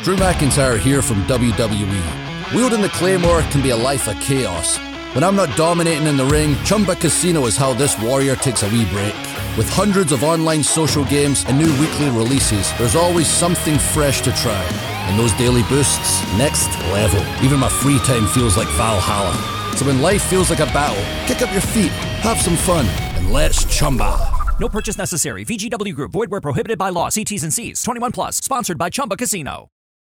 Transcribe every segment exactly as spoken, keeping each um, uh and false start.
Drew McIntyre here from W W E. Wielding the Claymore can be a life of chaos. When I'm not dominating in the ring, Chumba Casino is how this warrior takes a wee break. With hundreds of online social games and new weekly releases, there's always something fresh to try. And those daily boosts, next level. Even my free time feels like Valhalla. So when life feels like a battle, kick up your feet, have some fun, and let's Chumba. No purchase necessary. V G W Group. Void where prohibited by law. See T's and C's. twenty-one plus. Sponsored by Chumba Casino.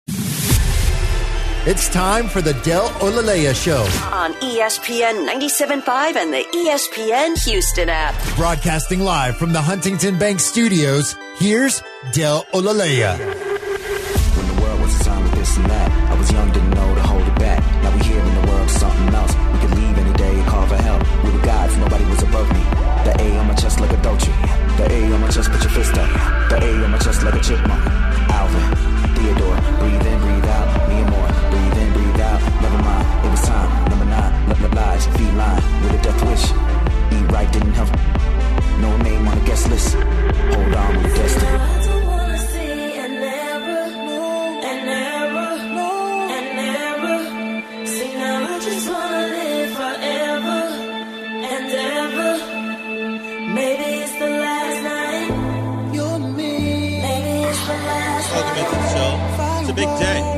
It's time for the Del Olaleya Show on E S P N ninety-seven point five and the E S P N Houston app. Broadcasting live from the Huntington Bank Studios, here's Del Olaleya. When the world was a time with this and that, I was young, didn't know to hold it back. Now we here in the world, something else. We could leave any day and call for help. We were gods, nobody was above me. The A on my chest like a Dolce. The A on my chest, put your fist up. The A on my chest like a chipmunk. Alvin, Theodore, breathe in, breathe out. Me and more, breathe in, breathe out. Never mind, it was time. Number nine, let the lies, feline with a death wish. Eat right, didn't help. No name on the guest list. Hold on, we're destined. Welcome into the show. It's a big day.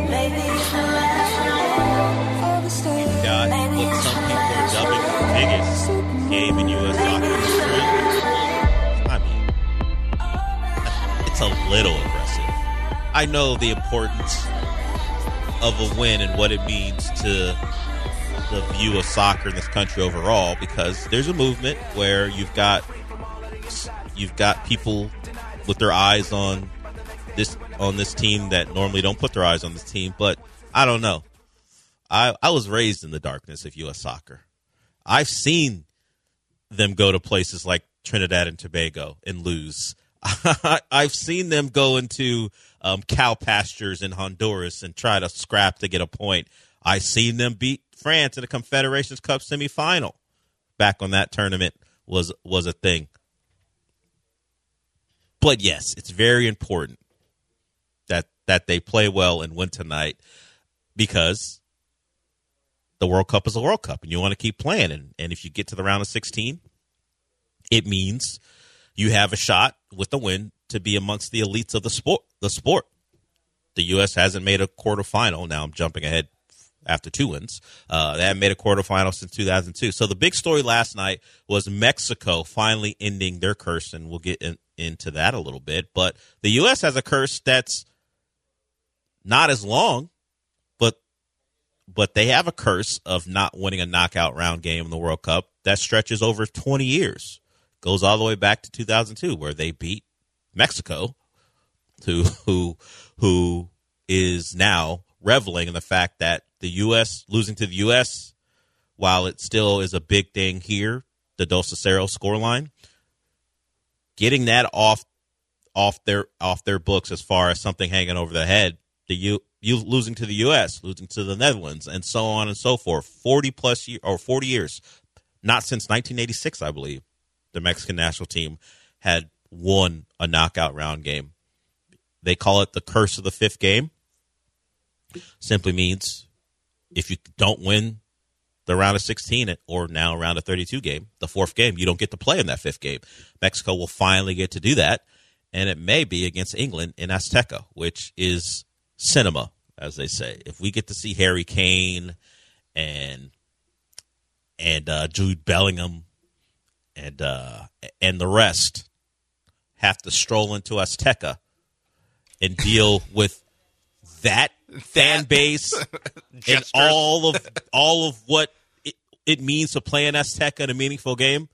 We've got what some people are dubbing the biggest game in U S soccer history. I mean, it's a little aggressive. I know the importance of a win and what it means to the view of soccer in this country overall, because there's a movement where you've got you've got people with their eyes on this on this team that normally don't put their eyes on this team. But I don't know. I, I was raised in the darkness of U S soccer. I've seen them go to places like Trinidad and Tobago and lose. I've seen them go into um, cow pastures in Honduras and try to scrap to get a point. I've seen them beat France in the Confederations Cup semifinal back when that tournament was was a thing. But yes, it's very important that that they play well and win tonight, because the World Cup is a World Cup and you want to keep playing. And, and if you get to the round of sixteen, it means you have a shot with the win to be amongst the elites of the sport. The sport. The U S hasn't made a quarterfinal. Now I'm jumping ahead after two wins. Uh, they haven't made a quarterfinal since two thousand two. So the big story last night was Mexico finally ending their curse, and we'll get in, into that a little bit. But the U S has a curse that's not as long, but but they have a curse of not winning a knockout round game in the World Cup that stretches over twenty years. Goes all the way back to two thousand two, where they beat Mexico, who who who is now reveling in the fact that the U S losing to the U S, while it still is a big thing here, the Dos a Cero scoreline, getting that off off their off their books as far as something hanging over their head. The U, you losing to the U S, losing to the Netherlands, and so on and so forth. Forty plus year or forty years, not since nineteen eighty-six, I believe, the Mexican national team had won a knockout round game. They call it the curse of the fifth game. Simply means if you don't win the round of sixteen, or now round of thirty-two game, the fourth game, you don't get to play in that fifth game. Mexico will finally get to do that, and it may be against England in Azteca, which is cinema, as they say. If we get to see Harry Kane and and uh, Jude Bellingham and uh, and the rest have to stroll into Azteca and deal with that fan base and all of all of what it, it means to play in Azteca in a meaningful game,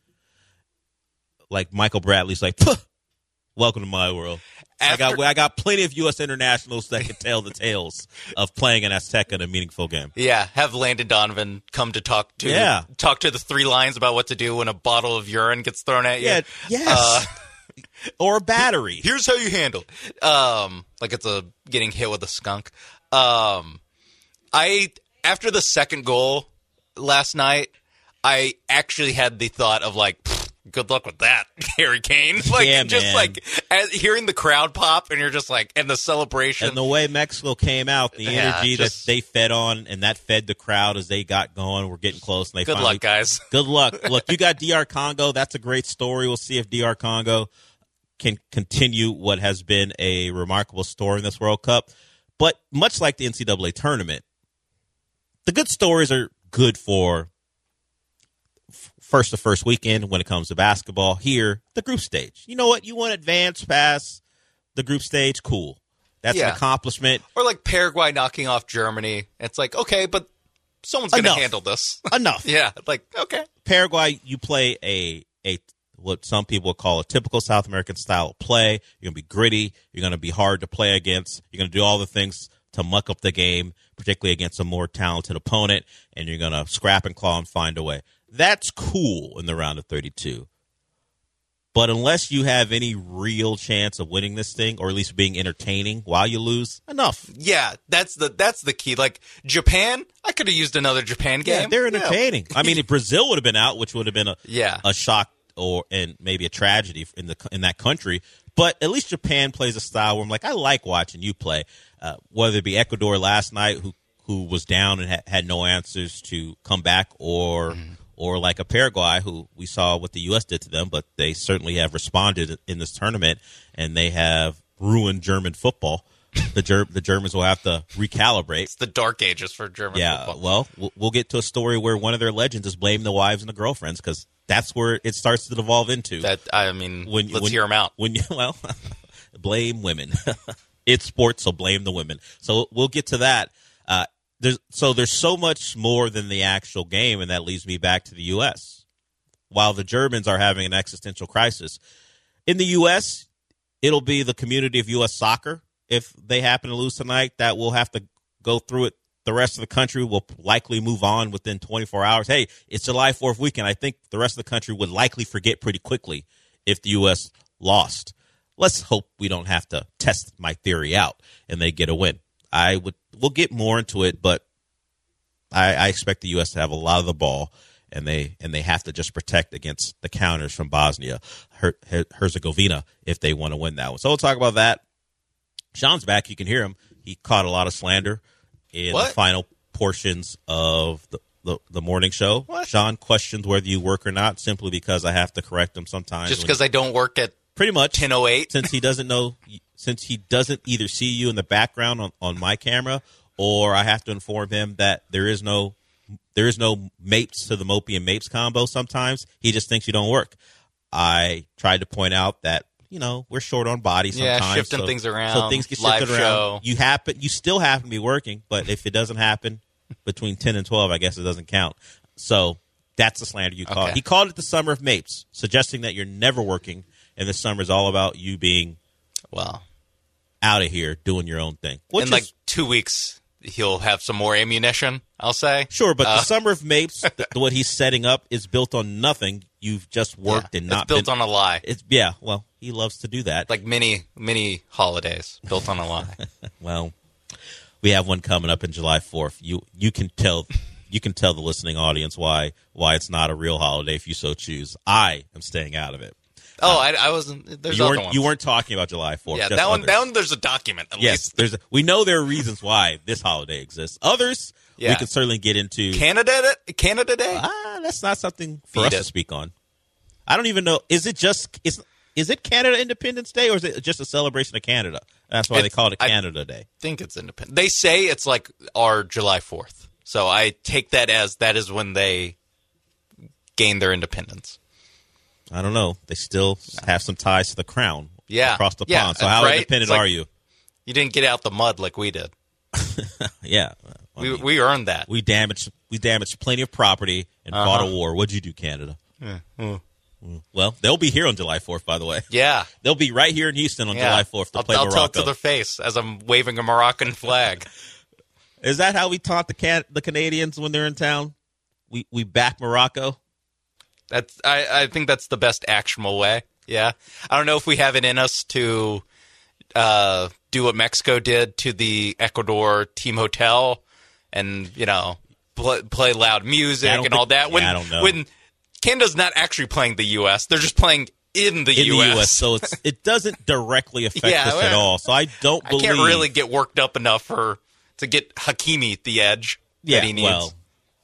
like Michael Bradley's like, welcome to my world. After, I got I got plenty of U S internationals that can tell the tales of playing in Azteca in a meaningful game. Yeah, have Landon Donovan come to talk to yeah. talk to the three lines about what to do when a bottle of urine gets thrown at you. Yeah, yes. Uh, or a battery. Here's how you handle it. Um, like it's a getting hit with a skunk. Um, I after the second goal last night, I actually had the thought of like, good luck with that, Harry Kane. Like, Yeah, just man. like as, hearing the crowd pop, and you're just like, and the celebration. And the way Mexico came out, the Yeah, energy just- that they fed on, and that fed the crowd as they got going. We're getting close. And they Good finally, luck, guys. Good luck. Look, you got D R Congo. That's a great story. We'll see if D R Congo can continue what has been a remarkable story in this World Cup. But much like the N C double A tournament, the good stories are good for first the first weekend when it comes to basketball. Here, the group stage. You know what? You want to advance past the group stage? Cool. That's Yeah. an accomplishment. Or like Paraguay knocking off Germany. It's like, okay, but someone's going to Enough. handle this. Enough. Yeah, like, okay. Paraguay, you play a a what some people call a typical South American style of play. You're going to be gritty. You're going to be hard to play against. You're going to do all the things to muck up the game, particularly against a more talented opponent, and you're going to scrap and claw and find a way. That's cool in the round of thirty-two. But unless you have any real chance of winning this thing, or at least being entertaining while you lose, enough. Yeah, that's the that's the key. Like Japan, I could have used another Japan game. Yeah, they're entertaining. I mean, if Brazil would have been out, which would have been a Yeah. a shock or and maybe a tragedy in the in that country. But at least Japan plays a style where I'm like, I like watching you play. Uh, whether it be Ecuador last night, who who was down and ha- had no answers to come back, or Mm-hmm. or like a Paraguay, who we saw what the U S did to them, but they certainly have responded in this tournament, and they have ruined German football. The Ger- the Germans will have to recalibrate. It's the dark ages for German Yeah, football. well, well, we'll get to a story where one of their legends is blaming the wives and the girlfriends, because that's where it starts to devolve into. That I mean, when, let's when, hear them out. When you, well, blame women. It's sports, so blame the women. So we'll get to that. Uh, there's so there's so much more than the actual game, and that leads me back to the U S. While the Germans are having an existential crisis, in the U S, it'll be the community of U S soccer. If they happen to lose tonight, that we'll have to go through it. The rest of the country will likely move on within twenty-four hours. Hey, it's July fourth weekend. I think the rest of the country would likely forget pretty quickly if the U S lost. Let's hope we don't have to test my theory out and they get a win. I would. We'll get more into it, but I, I expect the U S to have a lot of the ball, and they and they have to just protect against the counters from Bosnia Her, Her, Herzegovina if they want to win that one. So we'll talk about that. Sean's back. You can hear him. He caught a lot of slander in What? the final portions of the, the, the morning show. What? Sean questions whether you work or not simply because I have to correct him sometimes. Just when- because I don't work at pretty much ten oh eight. since he doesn't know since he doesn't either see you in the background on, on my camera, or I have to inform him that there is no there is no Mapes to the Mopey and Mapes combo. Sometimes he just thinks you don't work. I tried to point out that, you know, we're short on body Yeah, sometimes. shifting so, things around, So things get live shifted around. show. You happen you still happen to be working, but if it doesn't happen between ten and twelve, I guess it doesn't count. So that's the slander you call Okay. it. He called it the summer of Mapes, suggesting that you're never working, and the summer is all about you being Well, out of here doing your own thing. Which in is, like two weeks, he'll have some more ammunition, I'll say. sure, but Uh, the summer of Mapes, th- what he's setting up is built on nothing. You've just worked yeah, and not it's built been, on a lie. It's yeah. Well, he loves to do that. Like many, many holidays built on a lie. Well, we have one coming up in July fourth. You you can tell you can tell the listening audience why why it's not a real holiday if you so choose. I am staying out of it. Oh, I, I wasn't. There's You other weren't ones. you weren't talking about July fourth. Yeah, just that one. others. That one. There's a document at Yes, least. there's. A, we know there are reasons why this holiday exists. Others, we Yeah. can certainly get into. Canada, Canada Day. Ah, that's not something for Beat us it. to speak on. I don't even know. Is it just is is it Canada Independence Day, or is it just a celebration of Canada? That's why they It's- call it I- Canada Day. I think it's independent. They say it's like our July fourth. So I take that as that is when they gain their independence. I don't know. They still have some ties to the crown. Yeah. across the Yeah, pond. So how right? independent It's like- are you? You didn't get out the mud like we did. Yeah, I We mean, we earned that. we damaged we damaged plenty of property and Uh-huh. fought a war. What'd you do, Canada? Mm. Well, they'll be here on July fourth. By the way, Yeah. they'll be right here in Houston on Yeah. July fourth to I'll, play I'll Morocco. tell it to their face as I'm waving a Moroccan flag. Is that how we taunt the can- the Canadians when they're in town? We we back Morocco. That's I, I think that's the best actionable way. Yeah. I don't know if we have it in us to uh, do what Mexico did to the Ecuador team hotel and, you know, play, play loud music Yeah, I don't and all think- that. When yeah, I don't know. when Canada's not actually playing the U S. They're just playing in the in U S. the U S, so it's, it doesn't directly affect Yeah, us well, at all. So I don't I believe. can't really get worked up enough for to get Hakimi at the edge yeah, that he needs. well,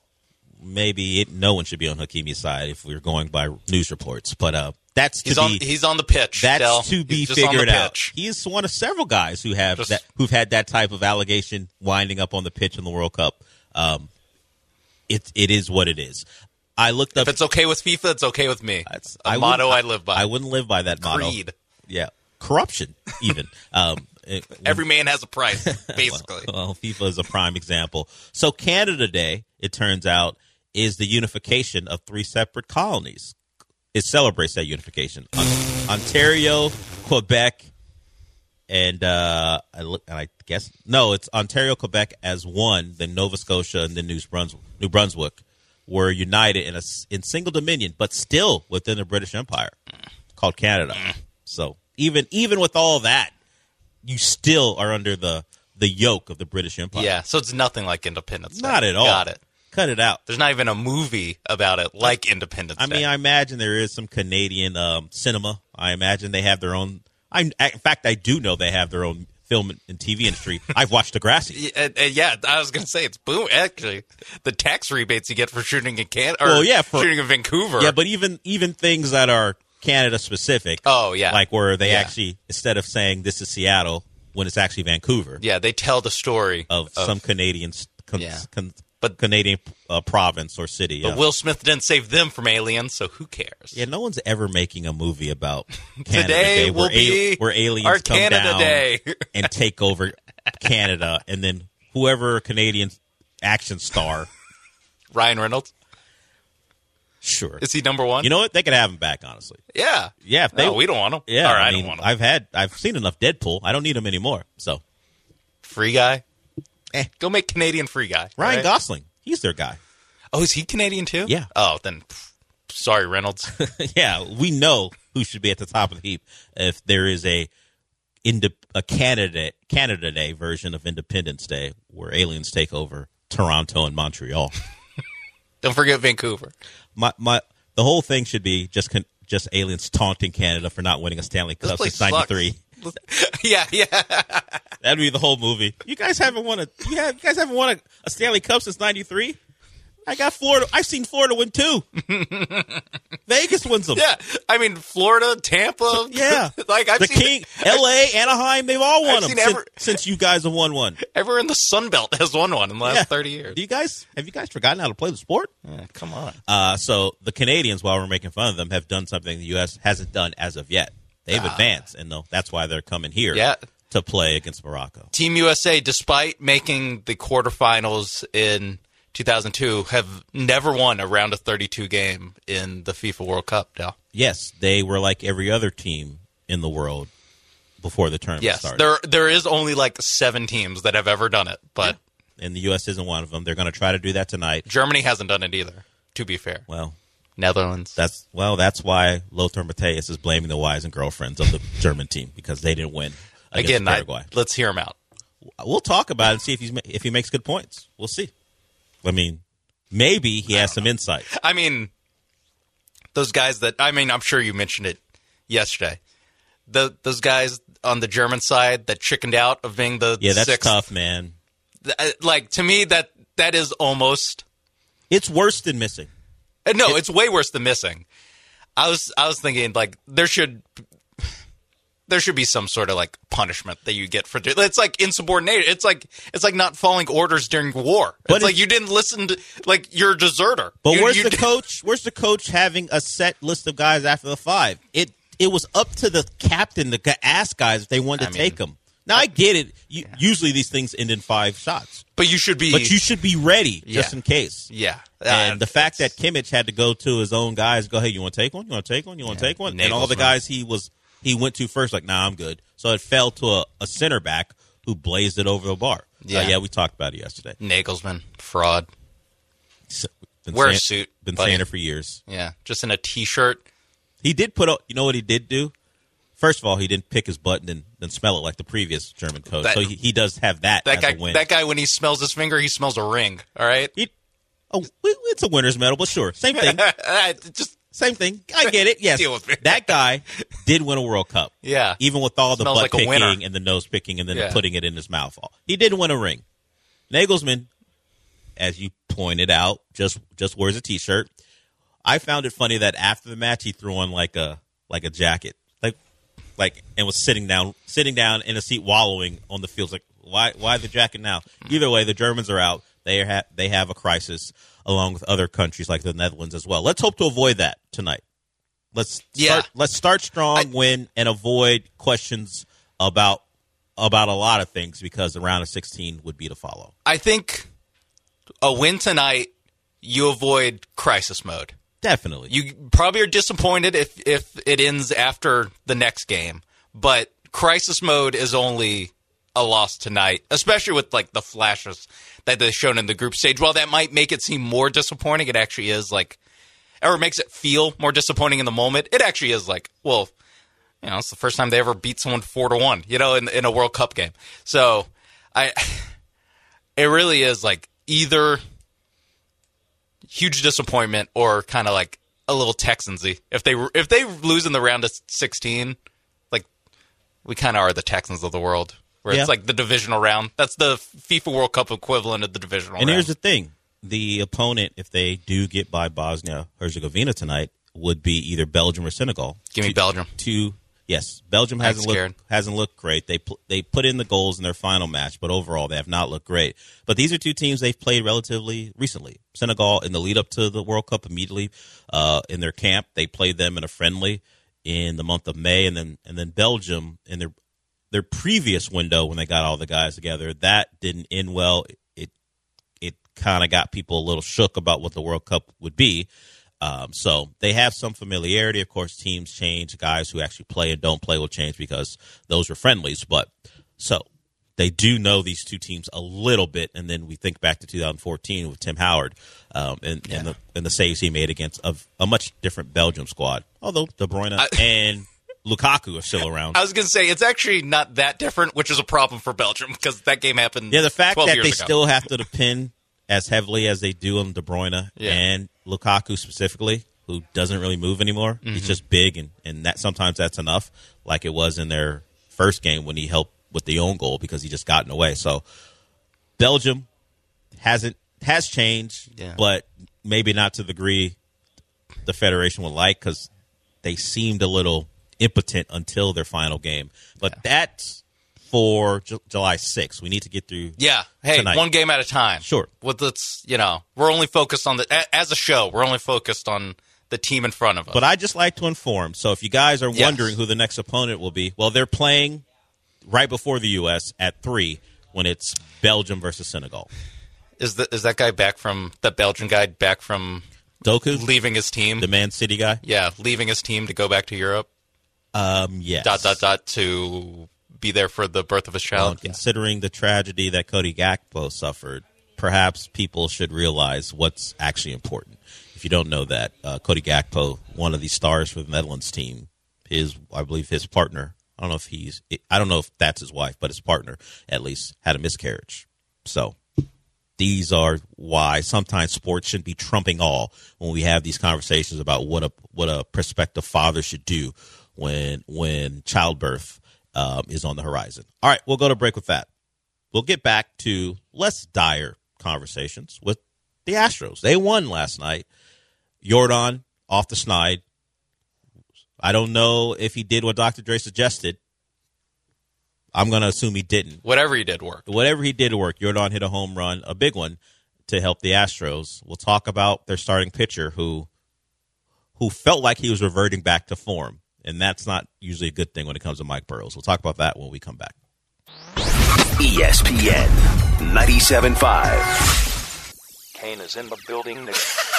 maybe it, no one should be on Hakimi's side if we're going by news reports. But uh, that's to he's be on he's on the pitch. that's Del. to be He's just on the figured out. pitch. He's one of several guys who have Just- that, who've had that type of allegation winding up on the pitch in the World Cup. Um, it it is what it is. I looked up. If it's okay with FIFA, it's okay with me. That's a I motto I wouldn't- live by. I wouldn't live by that motto. Greed. Yeah, corruption even. um, it- Every man has a price, basically. Well, well, FIFA is a prime example. So Canada Day, it turns out, is the unification of three separate colonies. It celebrates that unification. On- Ontario, Quebec, and uh, I, look, and I guess no, it's Ontario, Quebec as one. Then Nova Scotia and then New Brunswick, New Brunswick were united in a in single dominion, but still within the British Empire, called Canada. So even even with all that, you still are under the the yoke of the British Empire. Yeah, so it's nothing like Independence Day. Not at all. Got it. Cut it out. There's not even a movie about it like Independence I Day. mean, I imagine there is some Canadian um, cinema. I imagine they have their own. I, in fact, I do know they have their own film and T V industry. I've watched Degrassi. Yeah, uh, yeah, I was going to say it's boom. Actually, the tax rebates you get for shooting in Canada, or Well, yeah, for- shooting in Vancouver. Yeah, but even even things that are Canada specific. Oh, yeah. like where they Yeah. actually, instead of saying this is Seattle, when it's actually Vancouver, yeah, they tell the story of, some Canadian s- con, Yeah. con, But- Canadian uh, province or city. But yeah. Will Smith didn't save them from aliens, so who cares? Yeah, no one's ever making a movie about Canada Today Day will where, be where aliens our come Canada down Day. and take over Canada, and then whoever Canadian action star, Ryan Reynolds, sure. is he number one? You know what? They could have him back, honestly. yeah, Yeah, if they, no, we don't want him. Yeah, or I, I mean, don't want him. I've had, I've seen enough Deadpool. I don't need him anymore. So Free Guy, Eh. go make Canadian Free Guy. Ryan right? Gosling, he's their guy. Oh, is he Canadian too? Yeah. Oh, then pff, sorry, Reynolds. Yeah, we know who should be at the top of the heap if there is a inde- a Canada Canada Day version of Independence Day where aliens take over Toronto and Montreal. Don't forget Vancouver. My my the whole thing should be just con- just aliens taunting Canada for not winning a Stanley This Cup place since ninety-three. sucks. yeah, yeah. That'd be the whole movie. You guys haven't won a you, have, you guys haven't won a, a Stanley Cup since ninety-three? I got Florida. I've seen Florida win two. Vegas wins them. Yeah, I mean Florida, Tampa. Yeah. like I've the seen King, L A, Anaheim, they've all won I've them seen since, every- since you guys have won one. everywhere in the Sun Belt has won one in the last Yeah. thirty years. Do you guys have you guys forgotten how to play the sport? Yeah, come on. Uh, so the Canadians, while we're making fun of them, have done something the U S hasn't done as of yet. They've advanced, and though that's why they're coming here Yeah. to play against Morocco. Team U S A, despite making the quarterfinals in two thousand two, have never won a round of thirty-two game in the FIFA World Cup. Dale. Yes, they were like every other team in the world before the tournament Yes, started. there there is only like seven teams that have ever done it, but And the U S isn't one of them. They're going to try to do that tonight. Germany hasn't done it either. To be fair, Well, Netherlands. that's well, that's why Lothar Matthäus is blaming the wives and girlfriends of the German team because they didn't win against Again, I, Paraguay. let's hear him out. We'll talk about it and see if he's ma- if he makes good points. We'll see. I mean, maybe he has some insight. I mean, those guys that I mean, I'm sure you mentioned it yesterday. The those guys on the German side that chickened out of being the Yeah, that's sixth, tough, man. th- Like to me, that that is almost It's worse than missing. uh, no. It's way worse than missing. I was I was thinking like there should there should be some sort of like punishment that you get for do- it's like insubordination. It's like it's like not following orders during war. But it's like if- you didn't listen to like you're a deserter. But You- where's you the d- coach? Where's the coach having a set list of guys after the five? It it was up to the captain to g- ask guys if they wanted to I mean- take them. Now I get it. You, Usually these things end in five shots, But you should be. but you should be ready just Yeah. in case. yeah. And Uh, the fact that it's- Kimmich had to go to his own guys, go, hey, you want to take one? You want to take one? You want to Yeah. take one? And all the Nagelsmann. guys he was he went to first, like, nah, I'm good. So it fell to a, a center back who blazed it over the bar. So, Yeah. yeah, we talked about it yesterday. Nagelsmann fraud. So, been Wear a saying- suit, Been buddy. saying it for years. Yeah, just in a t-shirt. He did put out, you know what he did do? First of all, he didn't pick his button and then smell it like the previous German coach. That- so he, he does have that, That as guy. a win. That guy. When he smells his finger, he smells a ring. All right. He- Oh, it's a winner's medal, but sure, same thing. Just same thing. I get it. Yes, deal with it. That guy did win a World Cup. Yeah, even with all the Smells butt like a picking winner. and the nose picking and then Yeah. putting it in his mouth. He did win a ring. Nagelsmann, as you pointed out, just just wears a T-shirt. I found it funny that after the match he threw on like a like a jacket, like like and was sitting down sitting down in a seat, wallowing on the field. Like why why the jacket now? Either way, the Germans are out. They are ha- they have a crisis along with other countries like the Netherlands as well. Let's hope to avoid that tonight. Let's Yeah. start, let's start strong, I- win, and avoid questions about about a lot of things because the round of sixteen would be to follow. I think a win tonight, you avoid crisis mode. Definitely. You probably are disappointed if if it ends after the next game, but crisis mode is only a loss tonight, especially with like the flashes that they've shown in the group stage. While that might make it seem more disappointing, it actually is like, or makes it feel more disappointing in the moment. It actually is like, well, you know, it's the first time they ever beat someone four to one, you know, in in a World Cup game. So I, it really is like either huge disappointment or kind of like a little Texansy. If they if they lose in the round of sixteen, like we kind of are the Texans of the world, where Yeah. it's like the divisional round. That's the FIFA World Cup equivalent of the divisional and round. here's the thing. The opponent, if they do get by Bosnia-Herzegovina tonight, would be either Belgium or Senegal. Give me Two- Belgium. Two, yes, Belgium I'm hasn't scared. looked hasn't looked great. They pl- they put in the goals in their final match, but overall they have not looked great. But these are two teams they've played relatively recently. Senegal in the lead up to the World Cup immediately uh, in their camp, they played them in a friendly in the month of May, and then and then Belgium in their their previous window when they got all the guys together, that didn't end well. It it kind of got people a little shook about what the World Cup would be. Um, so they have some familiarity. Of course, teams change. Guys who actually play and don't play will change because those are friendlies. But so they do know these two teams a little bit. And then we think back to two thousand fourteen with Tim Howard um, and, Yeah. and, the, and the saves he made against a, a much different Belgium squad. Although De Bruyne I- and Lukaku are still around. I was going to say, it's actually not that different, which is a problem for Belgium because that game happened Yeah, the fact twelve that years they ago. still have to depend as heavily as they do on De Bruyne Yeah. and Lukaku specifically, who doesn't really move anymore. Mm-hmm. He's just big, and, and that sometimes that's enough, like it was in their first game when he helped with the own goal because he just got in the way. So Belgium hasn't has changed, Yeah. but maybe not to the degree the Federation would like because they seemed a little impotent until their final game. But that's for Ju- July sixth. We need to get through. Yeah. Hey, tonight. one game at a time. Sure. With it's, you know, we're only focused on the a- as a show. We're only focused on the team in front of us. But I just like to inform. So if you guys are Yes. wondering who the next opponent will be, well, they're playing right before the U S at three when it's Belgium versus Senegal. is the is that guy back from the Belgian guy back from Doku, leaving his team? the Man City guy. yeah, leaving his team to go back to Europe. Um, yes. Dot dot dot to be there for the birth of his Well, child. Yeah. considering the tragedy that Cody Gakpo suffered, perhaps people should realize what's actually important. If you don't know that, uh, Cody Gakpo, one of the stars for the Netherlands team, his I believe his partner. I don't know if he's. I don't know if that's his wife, but his partner at least had a miscarriage. So these are why sometimes sports shouldn't be trumping all when we have these conversations about what a what a prospective father should do when when childbirth um, is on the horizon. All right, we'll go to break with that. We'll get back to less dire conversations with the Astros. They won last night. Jordan off the snide. I don't know if he did what Doctor Dre suggested. I'm going to assume he didn't. Whatever he did worked. Whatever he did work. Jordan hit a home run, a big one, to help the Astros. We'll talk about their starting pitcher who who felt like he was reverting back to form, and that's not usually a good thing when it comes to Mike Burrows. We'll talk about that when we come back. E S P N ninety-seven point five. Kane is in the building.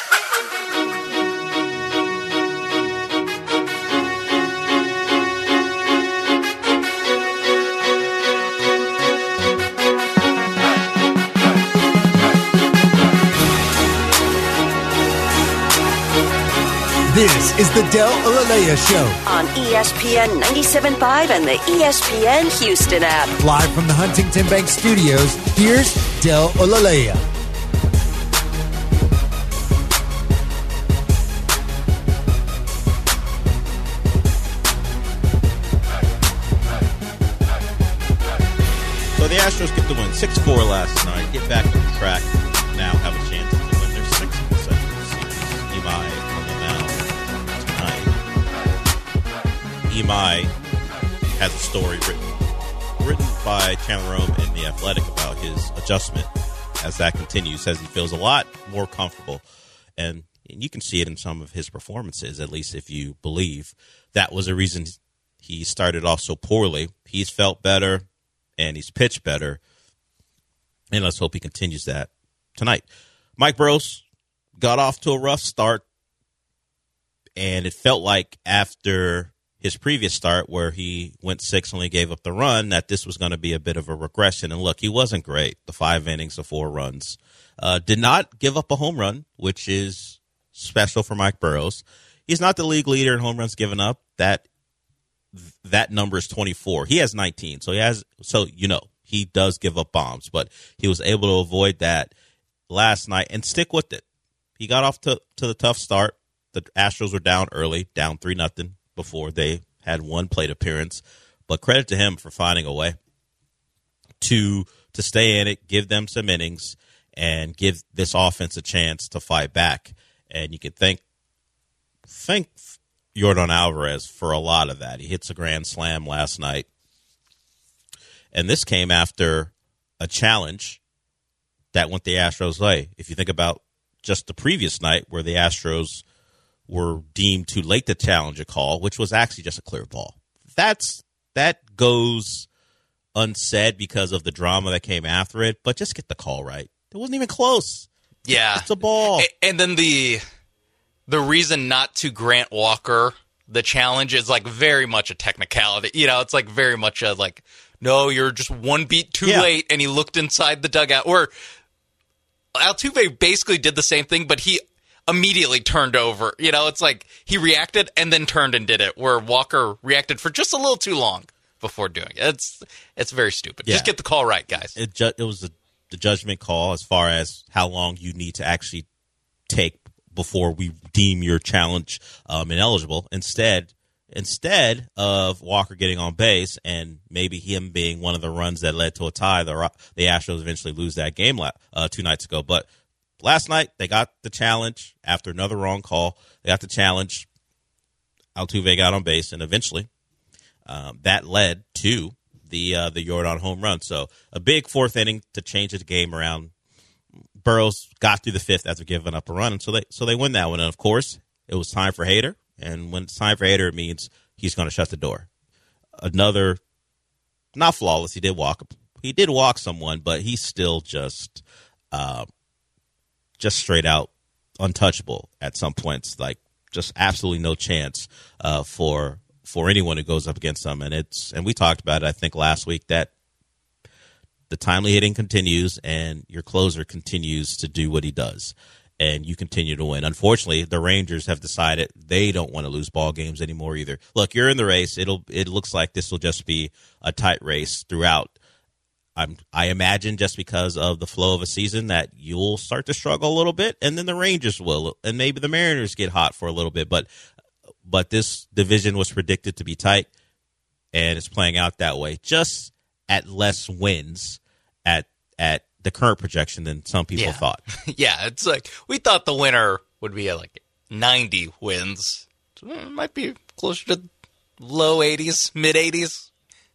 This is the Del Olaleya Show, On E S P N ninety-seven point five and the E S P N Houston app. live from the Huntington Bank Studios. Here's Del Olaleya. the Astros get the win six four last night, get back on track, now have a chance to win their sixth consecutive series. Imai on the mound tonight. Imai has a story written written by Chandler Rome in The Athletic about his adjustment as that continues. Says he feels a lot more comfortable, and, and you can see it in some of his performances, at least if you believe that was a reason he started off so poorly. He's felt better, and he's pitched better, and let's hope he continues that tonight. Mike Burrows got off to a rough start, and it felt like after his previous start where he went six and only gave up the run that this was going to be a bit of a regression. And look, he wasn't great. The five innings, the four runs. Uh, did not give up a home run, which is special for Mike Burrows. He's not the league leader in home runs given up. That that number is twenty-four. He has nineteen. So he has, so you know, he does give up bombs, but he was able to avoid that last night and stick with it. He got off to, to the tough start. The Astros were down early, down three nothing. Before they had one plate appearance, but credit to him for finding a way to to stay in it, give them some innings, and give this offense a chance to fight back. And you can thank thank Yordan Alvarez for a lot of that. He hits a grand slam last night, and this came after a challenge that went the Astros' way. If you think about just the previous night where the Astros were deemed too late to challenge a call, which was actually just a clear ball. That's that goes unsaid because of the drama that came after it, but just get the call right. It wasn't even close. Yeah. It's a ball. And then the the reason not to grant Walker the challenge is like very much a technicality. You know, it's like very much a like, no, you're just one beat too yeah. late, and he looked inside the dugout. Or Altuve basically did the same thing, but he immediately turned over. You know, it's like he reacted and then turned and did it, where Walker reacted for just a little too long before doing it. It's it's very stupid. Yeah. Just get the call right, guys. It, ju- it was a, the judgment call as far as how long you need to actually take before we deem your challenge um, ineligible. Instead, instead of Walker getting on base and maybe him being one of the runs that led to a tie, the, the Astros eventually lose that game uh, two nights ago. But last night, they got the challenge after another wrong call. They got the challenge. Altuve got on base, and eventually um, that led to the uh, the Yordan home run. So a big fourth inning to change the game around. Burrows got through the fifth after giving up a run, and so they so they win that one. And, of course, it was time for Hader, and when it's time for Hader, it means he's going to shut the door. Another, not flawless, he did walk. He did walk someone, but he's still just uh, – just straight out untouchable at some points, like just absolutely no chance uh, for for anyone who goes up against them. And it's and we talked about it, I think, last week, that the timely hitting continues and your closer continues to do what he does, and you continue to win. Unfortunately, the Rangers have decided they don't want to lose ball games anymore either. Look, you're in the race. It'll it looks like this will just be a tight race throughout. I'm, I imagine just because of the flow of a season that you'll start to struggle a little bit, and then the Rangers will, and maybe the Mariners get hot for a little bit. But but this division was predicted to be tight, and it's playing out that way, just at less wins at at the current projection than some people yeah. thought. Yeah, it's like we thought the winner would be at like ninety wins. So it might be closer to low eighties, mid eighties.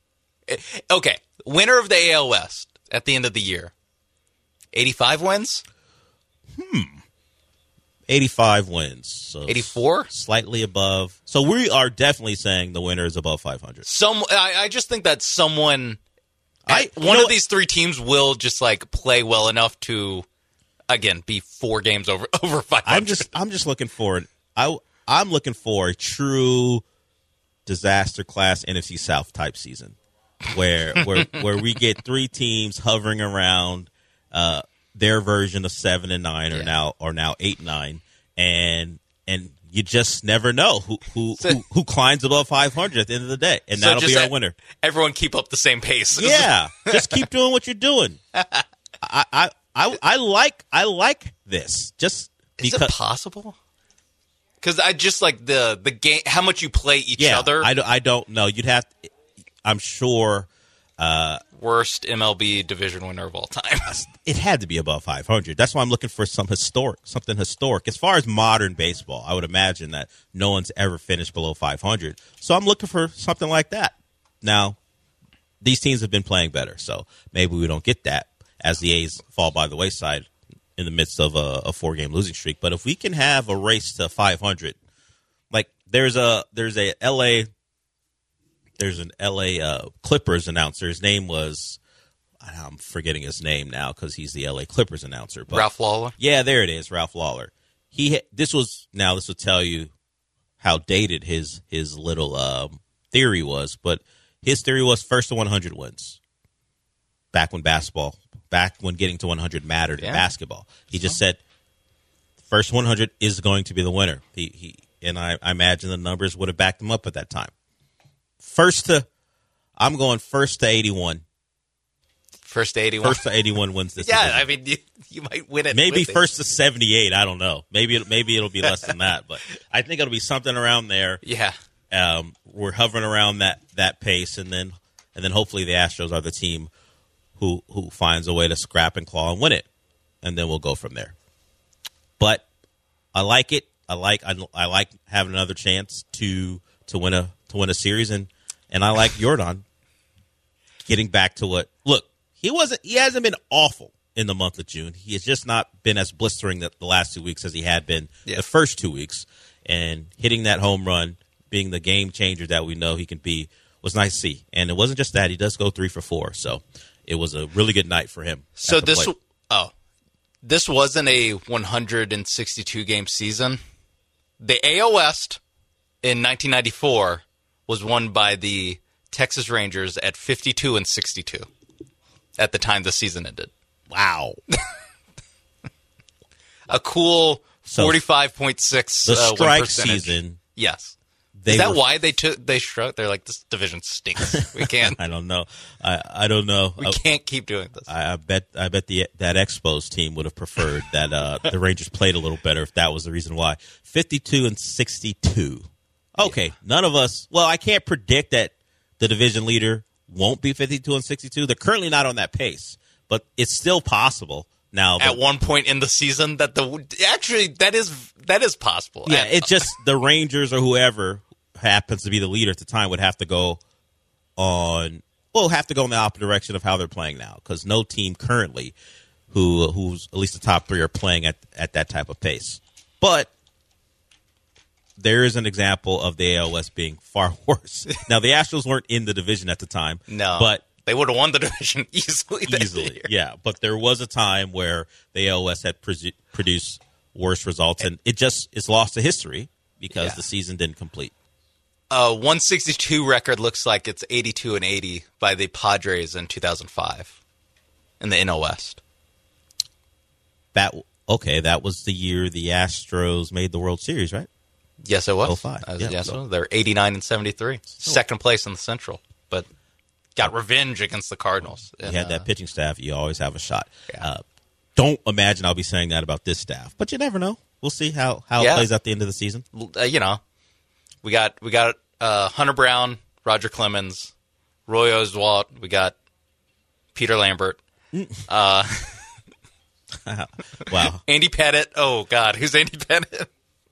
Okay, winner of the A L West at the end of the year. eighty-five wins? Hmm. eighty-five wins. So eighty-four? Slightly above. So we are definitely saying the winner is above five hundred. Some, I, I just think that someone, I, one know, of these three teams will just like play well enough to, again, be four games over over five hundred. I'm just, I'm just looking for an, I, I'm looking for a true disaster class N F C South type season. Where where where we get three teams hovering around uh, their version of seven and nine, or yeah. now or now eight and nine, and and you just never know who who, so, who who climbs above five hundred at the end of the day, and so that'll be our winner. Everyone keep up the same pace. Yeah, just keep doing what you're doing. I I I, I like I like this. Just is because, it possible? Because I just like the the game, how much you play each yeah, other. I, I don't know. You'd have. To, I'm sure Uh, Worst M L B division winner of all time. It had to be above five hundred. That's why I'm looking for some historic, something historic. As far as modern baseball, I would imagine that no one's ever finished below five hundred. So I'm looking for something like that. Now, these teams have been playing better, so maybe we don't get that as the A's fall by the wayside in the midst of a, a four-game losing streak. But if we can have a race to five hundred, like there's a there's a L A there's an L A uh, Clippers announcer. His name was I'm forgetting his name now because he's the L A Clippers announcer. But, Ralph Lawler. Yeah, there it is, Ralph Lawler. He this was now this will tell you how dated his his little um, theory was, but his theory was first to one hundred wins. Back when basketball, back when getting to one hundred mattered yeah. in basketball, he just said first one hundred is going to be the winner. He he and I, I imagine the numbers would have backed him up at that time. First to, I'm going first to eighty-one. First to eighty-one. First to eighty-one wins this. Yeah, division. I mean, you, you might win it. Maybe with first it. to seventy-eight. I don't know. Maybe it, maybe it'll be less than that, but I think it'll be something around there. Yeah. Um, we're hovering around that, that pace, and then and then hopefully the Astros are the team who who finds a way to scrap and claw and win it, and then we'll go from there. But I like it. I like I, I like having another chance to to win a to win a series, and and I like Jordan getting back to what look. He wasn't. He hasn't been awful in the month of June. He has just not been as blistering the, the last two weeks as he had been yeah. the first two weeks. And hitting that home run, being the game changer that we know he can be, was nice to see. And it wasn't just that; he does go three for four. So it was a really good night for him. So at the this, plate. oh, this wasn't a one hundred sixty-two game season. The A L West in nineteen ninety-four was won by the Texas Rangers at fifty-two and sixty-two. At the time the season ended. Wow. A cool So, forty-five point six the uh, strike win percentage. season. Yes. They Is that were, why they took they struck? They're like, this division stinks. We can't. I don't know. I, I don't know. We I, can't keep doing this. I, I bet. I bet the that Expos team would have preferred that uh, the Rangers played a little better if that was the reason why. Fifty-two and sixty-two. Okay, yeah. None of us. Well, I can't predict that the division leader won't be fifty-two and sixty-two. They're currently not on that pace, but it's still possible. Now, at one point in the season, that the actually that is that is possible. Yeah, at, it's just the Rangers or whoever happens to be the leader at the time would have to go on. Well, have to go in the opposite direction of how they're playing now, because no team currently who who's at least the top three are playing at at that type of pace. But there is an example of the A L West being far worse. Now, the Astros weren't in the division at the time. No, but they would have won the division easily. Easily, yeah. But there was a time where the A L West had pre- produced worse results, and it just is lost to history because yeah. the season didn't complete. Uh, one sixty-two record looks like it's eighty-two and eighty by the Padres in two thousand five in the N L West. That okay, that was the year the Astros made the World Series, right? Yes, it was. oh five Uh, yeah, yes, so. they're eighty-nine and seventy-three, second place in the Central, but got revenge against the Cardinals. You and, had uh, that pitching staff; you always have a shot. Yeah. Uh, don't imagine I'll be saying that about this staff, but you never know. We'll see how how Yeah. it plays at the end of the season. uh, you know, we got we got uh, Hunter Brown, Roger Clemens, Roy Oswalt. We got Peter Lambert. uh, Wow, Andy Pettit. Oh God, who's Andy Pettit?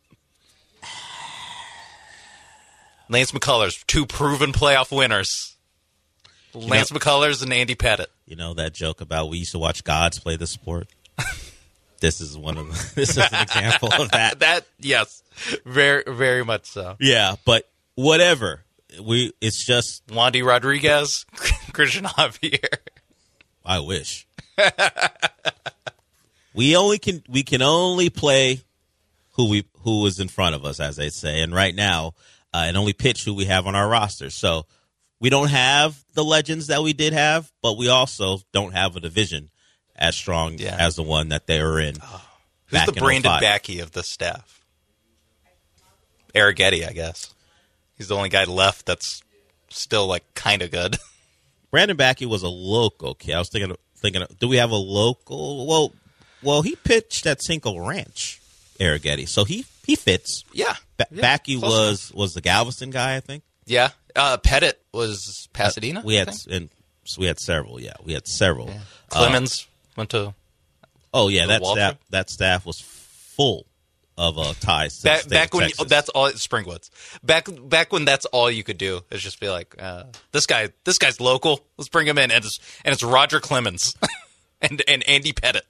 Lance McCullers, two proven playoff winners. Lance know, McCullers and Andy Pettit. You know that joke about we used to watch gods play the sport. This is one of the, this is an example of that. That yes, very very much so. Yeah, but whatever. We it's just Wandy Rodriguez, Christian Javier. I wish. we only can we can only play who we who is in front of us, as they say, and right now, uh, and only pitch who we have on our roster. So we don't have the legends that we did have, but we also don't have a division as strong Yeah. as the one that they were in. Oh. Who's back the in Brandon oh five. Backey of the staff? Arrighetti, I guess. He's the only guy left that's still like kind of good. Brandon Backey was a local kid. I was thinking, thinking, do we have a local? Well, well, he pitched at Cinco Ranch, Arrighetti, so he he fits. Yeah, Ba- yeah Backey close was was the Galveston guy, I think. Yeah, uh, Pettit was Pasadena. Uh, we I had think? and trips. We had several. Yeah, we had several. Yeah. Clemens uh, went to. Oh yeah, to that Walter? staff. That staff was full of uh, ties. To Back, the state back of when Texas. you, that's all Springwoods. Back back when that's all you could do is just be like, uh, this guy, this guy's local. Let's bring him in, and it's and it's Roger Clemens and and Andy Pettit.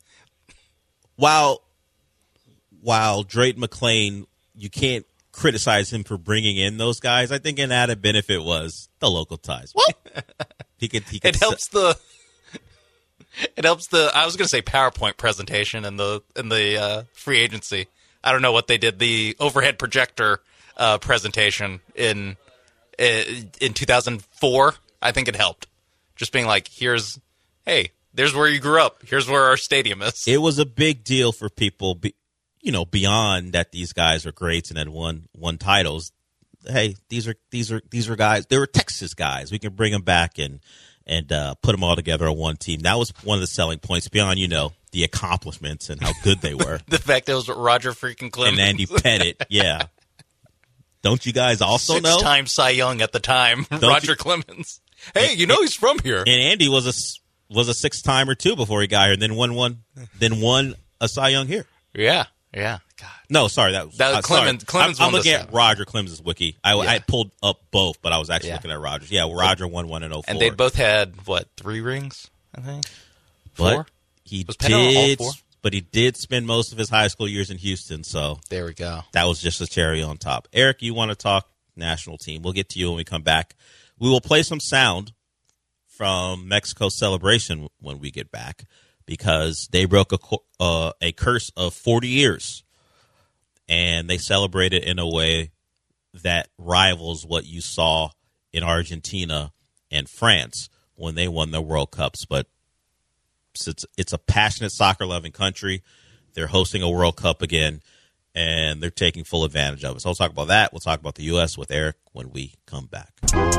While while Drayton McClain, you can't criticize him for bringing in those guys. I think an added benefit was the local ties. Well, he could. He could it helps the. It helps the. I was going to say PowerPoint presentation in the in the uh, free agency. I don't know what they did. The overhead projector uh, presentation in in two thousand four. I think it helped. Just being like, here's, hey, there's where you grew up. Here's where our stadium is. It was a big deal for people. Be, you know, beyond that, these guys are greats and had won won titles. Hey, these are these are these are guys. They were Texas guys. We can bring them back and. and uh, put them all together on one team. That was one of the selling points beyond, you know, the accomplishments and how good they were. The fact that it was Roger freaking Clemens. And Andy Pettit, yeah. Don't you guys also Six know? Six-time Cy Young at the time, Don't Roger you- Clemens. Hey, you know he's from here. And Andy was a, was a six-timer, too, before he got here, and then won one, then won a Cy Young here. Yeah, yeah. God. No, sorry. That was, That was uh, Clemens- sorry. Clemens I'm, won I'm looking this at time. Roger Clemens' wiki. I, Yeah. I pulled up both, but I was actually Yeah. looking at Rogers. Yeah, Roger won one in oh four. And they both had, what, three rings, I think? But Four? he Was Pettit on all did, four? but he did spend most of his high school years in Houston, so There we go. that was just a cherry on top. Eric, you want to talk national team? We'll get to you when we come back. We will play some sound from Mexico's celebration when we get back because they broke a co- uh, a curse of forty years, and they celebrated in a way that rivals what you saw in Argentina and France when they won their World Cups. But it's, it's a passionate soccer-loving country. They're hosting a World Cup again, and they're taking full advantage of it. So we'll talk about that. We'll talk about the U S with Eric when we come back.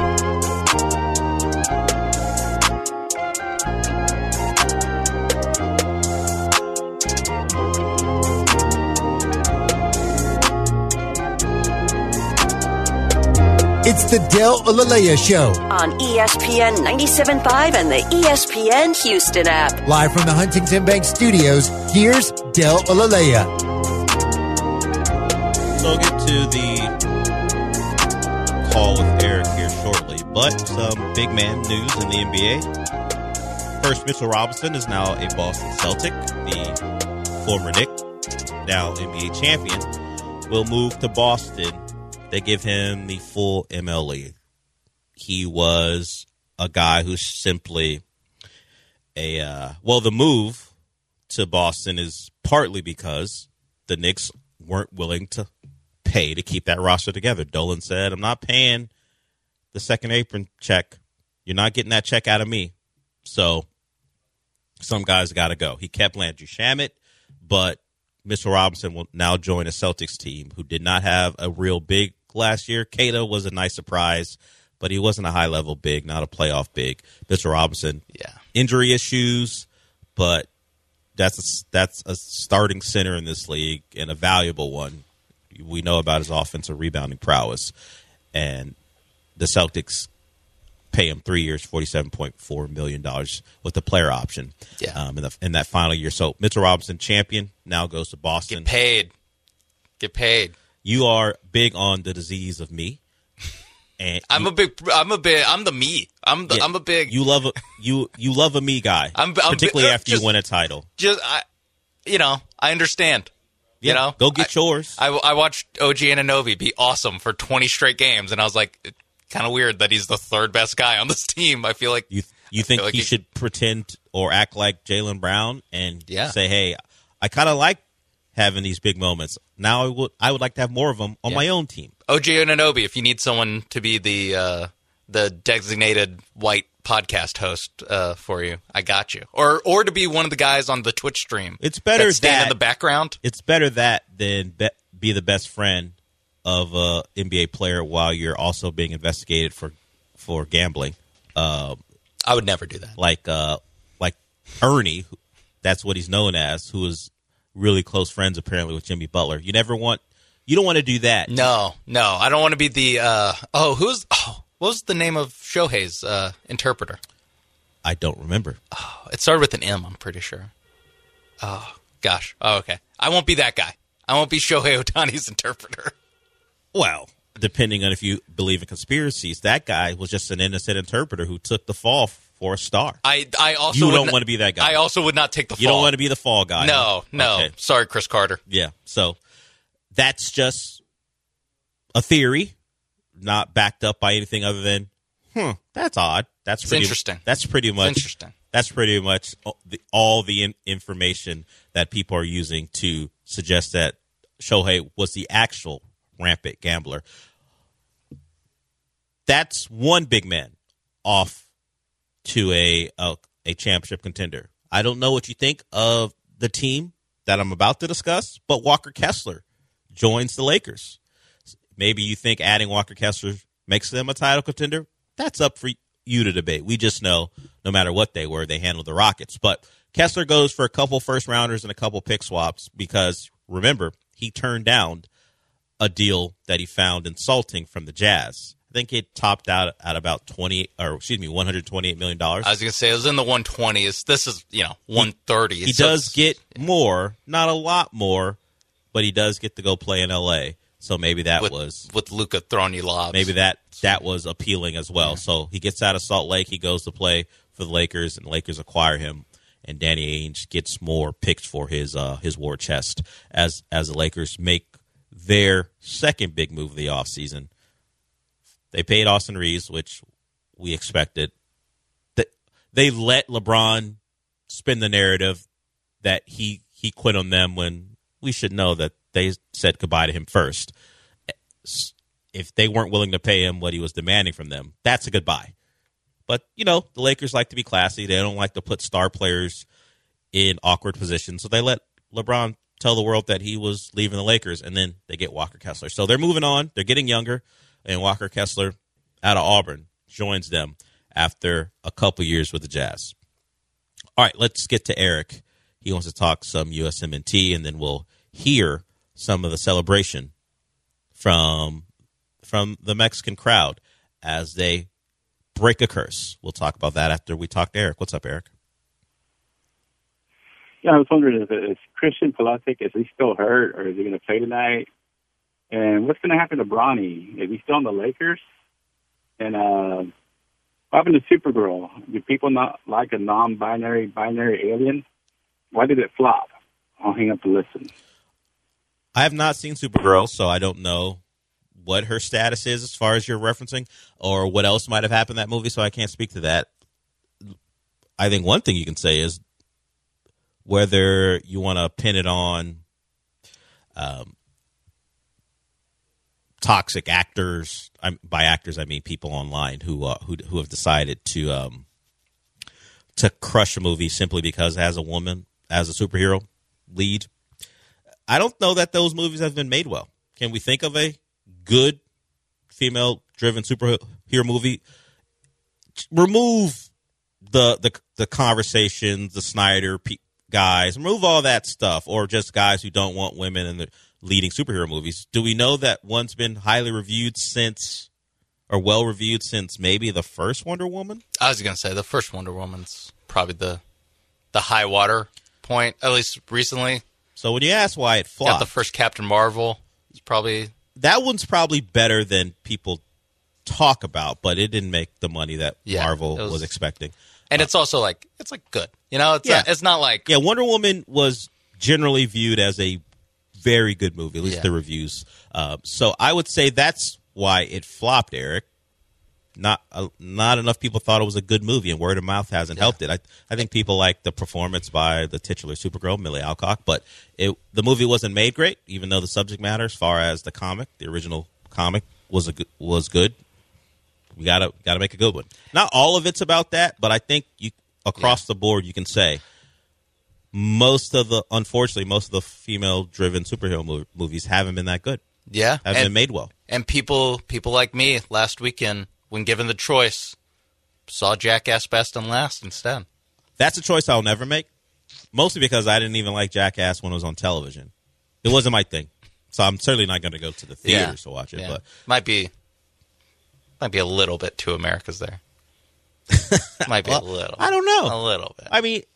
It's the Del Olaleya Show, On E S P N ninety-seven point five and the E S P N Houston app. live from the Huntington Bank Studios. Here's Del Olaleya. So we'll get to the call with Eric here shortly, but some big man news in the N B A. First, Mitchell Robinson is now a Boston Celtic. The former Knick, now N B A champion, will move to Boston. They give him the full M L E. He was a guy who's simply a, uh, well, the move to Boston is partly because the Knicks weren't willing to pay to keep that roster together. Dolan said, I'm not paying the second apron check. You're not getting that check out of me. So some guys got to go. He kept Landry Shamet, but Mitchell Robinson will now join a Celtics team who did not have a real big last year. Keita was a nice surprise, but he wasn't a high-level big, not a playoff big. Mitchell Robinson, Yeah. injury issues, but that's a, that's a starting center in this league and a valuable one. We know about his offensive rebounding prowess, and the Celtics pay him three years, forty-seven point four million dollars with the player option Yeah. um, in, the, in that final year. So Mitchell Robinson, champion, now goes to Boston. Get paid. Get paid. You are big on the disease of me. And I'm you, a big. I'm a big. I'm the me. I'm the. yeah, I'm a big. You love a you you love a me guy, I'm- I'm- particularly uh, after just- you win a title. Just I. You know. I understand. Yeah, You know. go get I, yours. I, I watched O G Anunoby be awesome for twenty straight games, and I was like, kind of weird that he's the third best guy on this team. I feel like You you think feel like he he- should pretend or act like Jaylen Brown and Yeah. say, "Hey, I kind of like having these big moments. Now I would I would like to have more of them on Yeah. my own team." O G Anunoby, if you need someone to be the uh, the designated white podcast host uh, for you, I got you. Or or to be one of the guys on the Twitch stream. It's better that stand that- in the background. It's better that than be, be the best friend of a N B A player while you're also being investigated for for gambling. Uh, I would never do that. like uh, like Ernie, who- that's what he's known as, who is really close friends apparently with Jimmy Butler. You never want, you don't want to do that. No, no, I don't want to be the. Uh, oh, who's? Oh, what was the name of Shohei's uh, interpreter? I don't remember. Oh, it started with an M, I'm pretty sure. Oh, gosh. Oh, okay. I won't be that guy. I won't be Shohei Ohtani's interpreter. Well, depending on if you believe in conspiracies, that guy was just an innocent interpreter who took the fall for a star. I, I also You would don't not- want to be that guy. I also would not take the fall. You don't want to be the fall guy. No, huh? no. Okay. Sorry, Chris Carter. Yeah. So that's just a theory, not backed up by anything other than, hmm, that's odd. That's It's pretty, interesting. That's pretty much It's interesting. That's pretty much the, all the in, information that people are using to suggest that Shohei was the actual rampant gambler. That's one big man off to a, a a championship contender. I don't know what you think of the team that I'm about to discuss, but Walker Kessler joins the Lakers. Maybe you think adding Walker Kessler makes them a title contender. That's up for you to debate. We just know no matter what they were, they handled the Rockets. But Kessler goes for a couple first rounders and a couple pick swaps because, remember, he turned down a deal that he found insulting from the Jazz. I think it topped out at about twenty, or excuse me, one hundred twenty-eight million dollars. I was going to say it was in the one twenties. This is, you know, one thirty. He So does get more, not a lot more, but he does get to go play in L A. So maybe that with, was with Luka throwing you lobs. maybe that that was appealing as well. Yeah. So he gets out of Salt Lake, he goes to play for the Lakers, and the Lakers acquire him. And Danny Ainge gets more picks for his uh, his war chest as as the Lakers make their second big move of the offseason. They paid Austin Reeves, which we expected. They let LeBron spin the narrative that he, he quit on them when we should know that they said goodbye to him first. If they weren't willing to pay him what he was demanding from them, that's a goodbye. But, you know, the Lakers like to be classy. They don't like to put star players in awkward positions. So they let LeBron tell the world that he was leaving the Lakers, and then they get Walker Kessler. So they're moving on. They're getting younger. And Walker Kessler out of Auburn joins them after a couple years with the Jazz. All right, let's get to Eric. He wants to talk some U S M N T, and then we'll hear some of the celebration from from the Mexican crowd as they break a curse. We'll talk about that after we talk to Eric. What's up, Eric? Yeah, I was wondering if, if Christian Pulisic, is he still hurt, or is he going to play tonight? And what's going to happen to Bronny? Is he still on the Lakers? And uh, what happened to Supergirl? Do people not like a non-binary binary alien? Why did it flop? I'll hang up to listen. I have not seen Supergirl, so I don't know what her status is as far as you're referencing or what else might have happened in that movie, so I can't speak to that. I think one thing you can say is whether you want to pin it on um, toxic actors. I'm, by actors, I mean people online who uh, who who have decided to um, to crush a movie simply because it has a woman as a superhero lead. I don't know that those movies have been made well. Can we think of a good female-driven superhero movie? Remove the the the conversations, the Snyder pe- guys, remove all that stuff, or just guys who don't want women in the leading superhero movies. Do we know that one's been highly reviewed since, or well reviewed since maybe the first Wonder Woman? I was going to say the first Wonder Woman's probably the the high water point, at least recently. So when you ask why it flopped, got the first Captain Marvel. It's probably that one's probably better than people talk about, but it didn't make the money that yeah, Marvel was, was expecting. And uh, it's also like it's like good, you know. It's yeah. not, it's not like yeah. Wonder Woman was generally viewed as a very good movie, at least yeah. the reviews. Uh, so I would say that's why it flopped, Eric. Not uh, not enough people thought it was a good movie, and word of mouth hasn't yeah. helped it. I I think people like the performance by the titular Supergirl, Millie Alcock, but it, the movie wasn't made great, even though the subject matter, as far as the comic, the original comic, was a was good. We gotta gotta make a good one. Not all of it's about that, but I think you across yeah. the board you can say most of the, unfortunately, most of the female-driven superhero mov- movies haven't been that good. Yeah, haven't and, been made well. And people people like me last weekend, when given the choice, saw Jackass Best and Last instead. That's a choice I'll never make, mostly because I didn't even like Jackass when it was on television. It wasn't my thing, so I'm certainly not going to go to the theaters yeah. to watch it. Yeah. But might be might be a little bit too America's there. Might be Well, a little. I don't know. A little bit. I mean,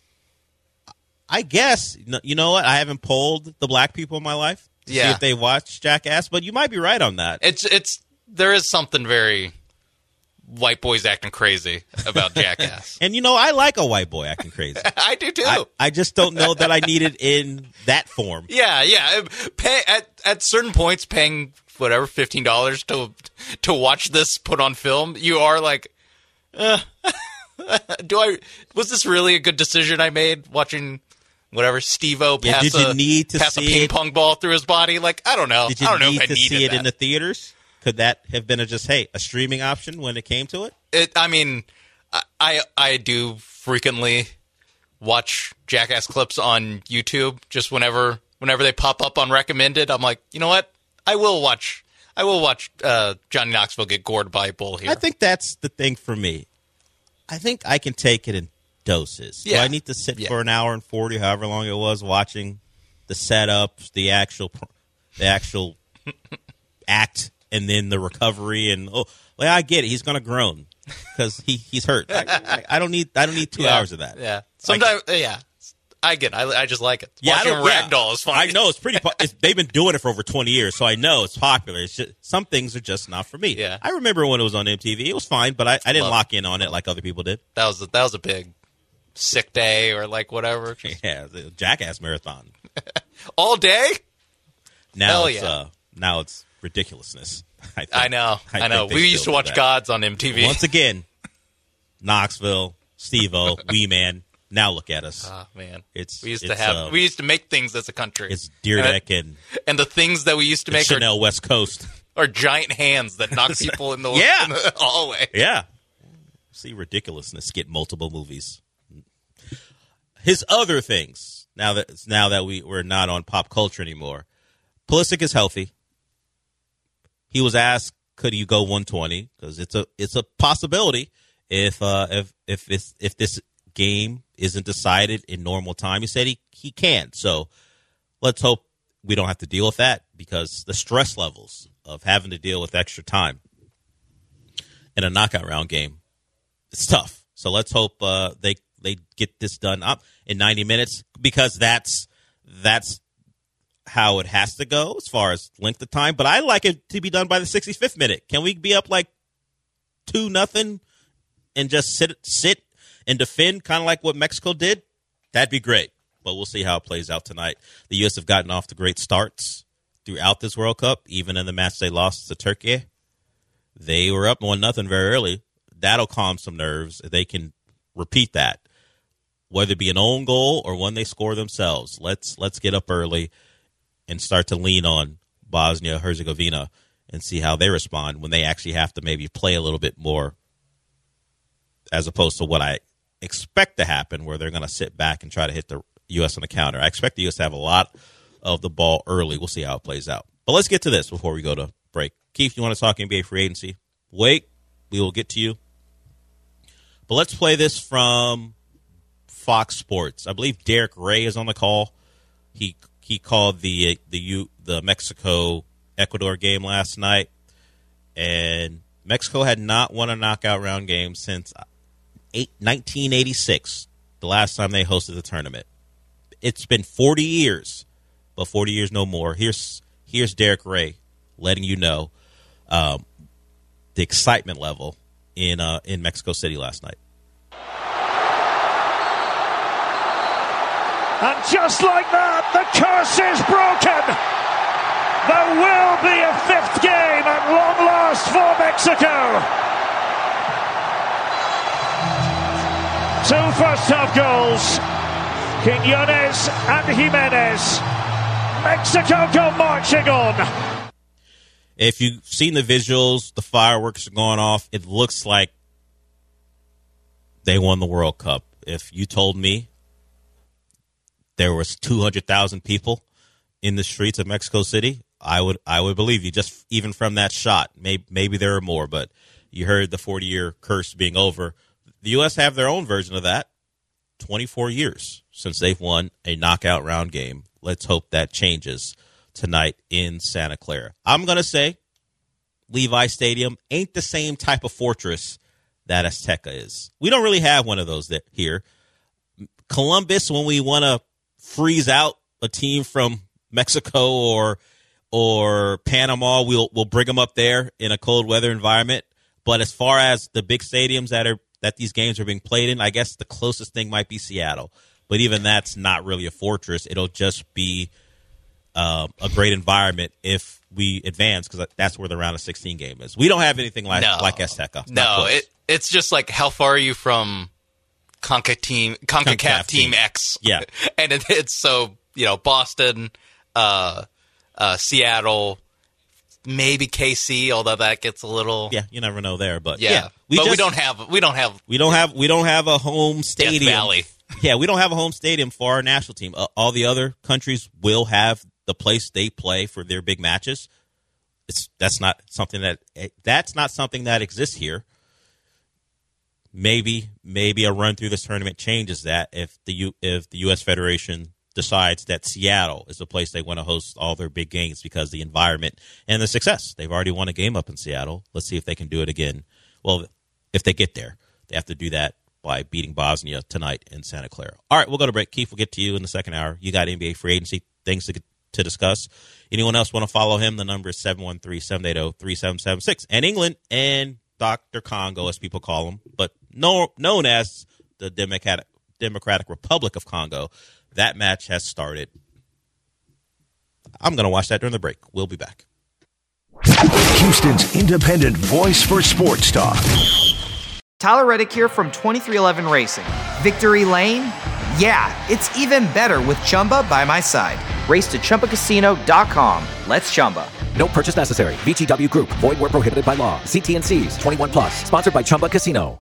I guess, you know what? I haven't polled the black people in my life to Yeah. see if they watch Jackass, but you might be right on that. It's it's there is something very white boys acting crazy about Jackass. And, you know, I like a white boy acting crazy. I do too. I, I just don't know that I need it in that form. Yeah, yeah. Pay at at certain points, paying whatever fifteen dollars to to watch this put on film, you are like, uh, do I? Was this really a good decision I made watching whatever Steve-O Yeah, pass, did you a, need to pass a see ping it? pong ball through his body? Like, I don't know. Did you I don't know need if I to needed see it that. in the theaters? Could that have been a just, hey, a streaming option when it came to it? It, I mean, I, I I do frequently watch Jackass clips on YouTube. Just whenever whenever they pop up on recommended, I'm like, you know what? I will watch. I will watch uh, Johnny Knoxville get gored by a bull here. I think that's the thing for me. I think I can take it in doses. Yeah. Do I need to sit Yeah. for an hour and forty, however long it was, watching the setups, the actual, the actual act, and then the recovery? And oh, well, I get it. He's going to groan because he, he's hurt. I, I, I don't need. I don't need two Yeah. hours of that. Yeah. Sometimes, yeah. I get it. I, I just like it. Yeah, I Watching don't- yeah. Ragdoll is fun. I know it's pretty. Po- it's, they've been doing it for over twenty years, so I know it's popular. It's just, some things are just not for me. Yeah. I remember when it was on M T V; it was fine, but I, I didn't Love lock in on it like other people did. That was a, that was a big sick day or like whatever. Yeah, the Jackass marathon. All day? Now Hell it's yeah. uh, now it's ridiculousness. I, think. I know. I, think know. they We used still to do watch that. Gods on M T V. Once again, Knoxville, Steve-O, Wee Man. Now look at us. Oh, man. It's we used to it's, have uh, we used to make things as a country. It's Deer And- Deck and, and the things that we used to and make are, Chanel West Coast. are giant hands that knock people in the, Yeah. in the hallway. Yeah. See ridiculousness get multiple movies. His other things, now that now that we, we're not on pop culture anymore, Pulisic is healthy. He was asked, could you go one twenty? Because it's a it's a possibility if uh, if if it's, if this game isn't decided in normal time. He said he, he can. So let's hope we don't have to deal with that, because the stress levels of having to deal with extra time in a knockout round game, it's tough. So let's hope uh, they they get this done up in ninety minutes, because that's that's how it has to go as far as length of time. But I like it to be done by the sixty-fifth minute. Can we be up like two nothing and just sit sit and defend, kind of like what Mexico did? That'd be great. But we'll see how it plays out tonight. The U S have gotten off to great starts throughout this World Cup, even in the match they lost to Turkey. They were up one nothing very early. That'll calm some nerves. They can repeat that, whether it be an own goal or one they score themselves. Let's let's get up early and start to lean on Bosnia Herzegovina and see how they respond when they actually have to maybe play a little bit more, as opposed to what I expect to happen, where they're going to sit back and try to hit the U S on the counter. I expect the U S to have a lot of the ball early. We'll see how it plays out. But let's get to this before we go to break. Keith, you want to talk N B A free agency? Wait, we will get to you. But let's play this from Fox Sports. I believe Derek Ray is on the call. He he called the the U, the Mexico Ecuador game last night, and Mexico had not won a knockout round game since eight, nineteen eighty-six, the last time they hosted the tournament. It's been forty years, but forty years no more. Here's here's Derek Ray letting you know um, the excitement level in uh, in Mexico City last night. And just like that, the curse is broken. There will be a fifth game at long last for Mexico. Two first-half goals, Quiñones and Jimenez. Mexico go marching on. If you've seen the visuals, the fireworks are going off. It looks like they won the World Cup. If you told me there was two hundred thousand people in the streets of Mexico City, I would I would believe you, just even from that shot. Maybe, maybe there are more, but you heard the forty-year curse being over. The U S have their own version of that. twenty-four years since they've won a knockout round game. Let's hope that changes tonight in Santa Clara. I'm going to say Levi Stadium ain't the same type of fortress that Azteca is. We don't really have one of those that here. Columbus, when we want to freeze out a team from Mexico or or Panama, we'll we'll bring them up there in a cold weather environment. But as far as the big stadiums that are that these games are being played in, I guess the closest thing might be Seattle. But even that's not really a fortress. It'll just be uh, a great environment if we advance, because that's where the round of sixteen game is. We don't have anything like no. like Azteca. No, it, it's just like, how far are you from Conca team, CONCACAF, CONCACAF team, team X? Yeah. And it, it's so, you know, Boston, uh, uh, Seattle, maybe K C, although that gets a little. Yeah, you never know there, but yeah, yeah we but just, we don't have we don't have we don't have we don't have a home stadium. Death Valley. Yeah, we don't have a home stadium for our national team. Uh, all the other countries will have the place they play for their big matches. It's that's not something that that's not something that exists here. Maybe maybe a run through this tournament changes that if the U, if the U S Federation decides that Seattle is the place they want to host all their big games because of the environment and the success. They've already won a game up in Seattle. Let's see if they can do it again. Well, if they get there, they have to do that by beating Bosnia tonight in Santa Clara. All right, we'll go to break. Keith, we'll get to you in the second hour. You got N B A free agency things to, to discuss. Anyone else want to follow him? The number is seven one three, seven eight zero, three seven seven six. And England and Doctor Congo, as people call him, but no, known as the Democratic, Democratic Republic of Congo. That match has started. I'm going to watch that during the break. We'll be back. Houston's independent voice for sports talk. Tyler Reddick here from twenty-three eleven Racing. Victory Lane? Yeah, it's even better with Chumba by my side. Race to Chumba Casino dot com. Let's Chumba. No purchase necessary. V G W Group. Void where prohibited by law. See T and C's. twenty-one plus. Sponsored by Chumba Casino.